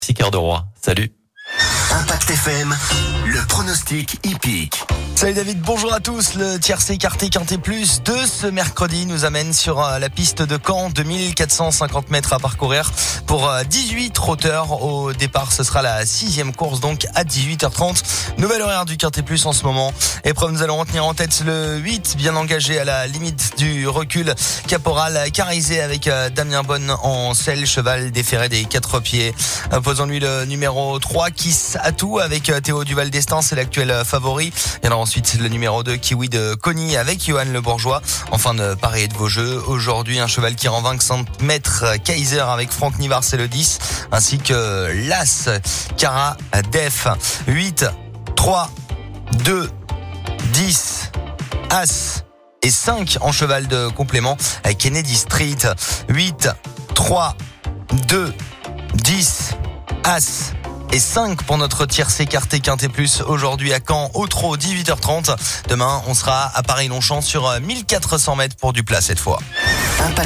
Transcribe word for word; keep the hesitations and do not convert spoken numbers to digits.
six quarts de roi. Salut. Impact F M, le pronostic hippique. Salut David, bonjour à tous. Le tiercé écarté Quintet Plus de ce mercredi nous amène sur la piste de Caen, deux mille quatre cent cinquante mètres à parcourir pour dix-huit trotteurs. Au départ, ce sera la sixième course, donc à dix-huit heures trente. Nouvel horaire du Quintet Plus en ce moment. Épreuve, nous allons retenir en tête le huit, bien engagé à la limite du recul. Caporal Carisé avec Damien Bonne en selle, cheval déféré des quatre pieds. Posons-lui le numéro trois, Kiss Atou avec Théo Duval d'Estaing, c'est l'actuel favori. Il y en a ensuite le numéro deux, Kiwi de Cogny avec Johan Le Bourgeois. Enfin de parier de vos jeux. Aujourd'hui, un cheval qui rend vingt-cinq mètres, Kaiser avec Franck Nivard, c'est le dix. Ainsi que l'As, Cara Def. huit, trois, deux, dix, As et cinq en cheval de complément avec Kennedy Street. huit, trois, deux, dix, As et cinq pour notre tiercé écarté Quintet Plus aujourd'hui à Caen, au trot, dix-huit heures trente. Demain, on sera à Paris-Longchamp sur mille quatre cents mètres pour du plat cette fois.